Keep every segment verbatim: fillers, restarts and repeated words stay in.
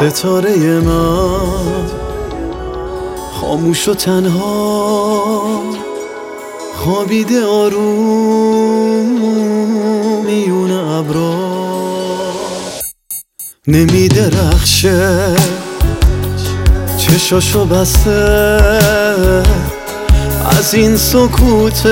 ستاره من خاموش و تنها خوابیده آروم میون ابرا، نمیدرخشه چشاشو بسته از این سکوتش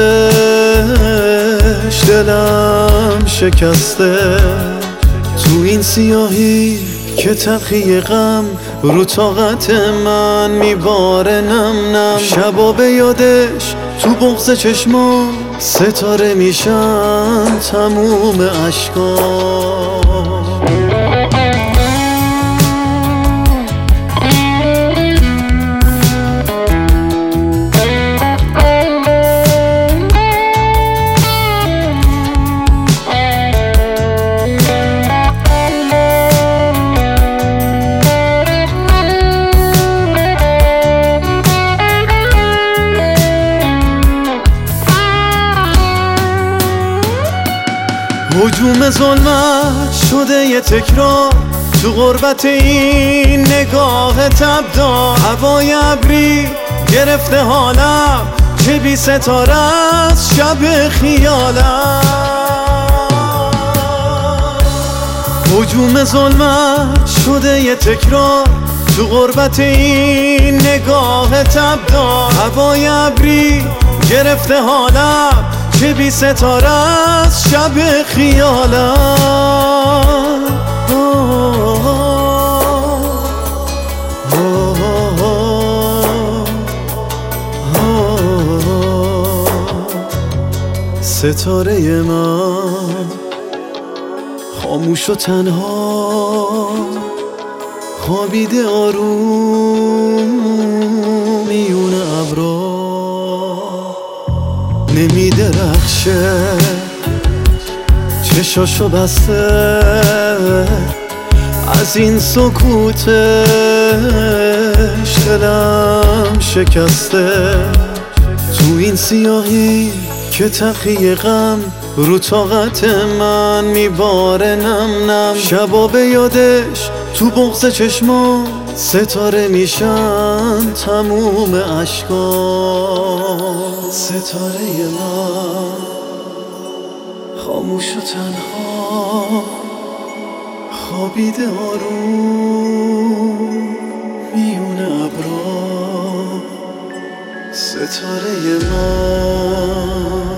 دلم شکسته. تو این سیاهی که تلخی غم رو طاقت من میباره نم نم، شبا به یادش تو بغض چشما ستاره میشن تموم عشقا. هجوم ظلمت شده یه تکرار تو غربت این نگاه تبدار، هوای ابری گرفته حالم چه بی ستاره از شب خیالم. هجوم ظلمت شده یه تکرار تو غربت این نگاه تبدار، هوای ابری گرفته حالم چه بی ستاره از شب خیالم. ستاره من خاموش و تنها خوابیده آروم میون ابرا، نمیدرخشه چشاشو بسته از این سکوتش دلم شکسته. تو این سیاهی که تلخی غم رو طاقت من میباره نم نم، شبا به یادش تو بغض چشما ستاره میشن تموم عشقا. ستاره من خاموش و تنها خوابیده آروم میون ابرا. ستاره من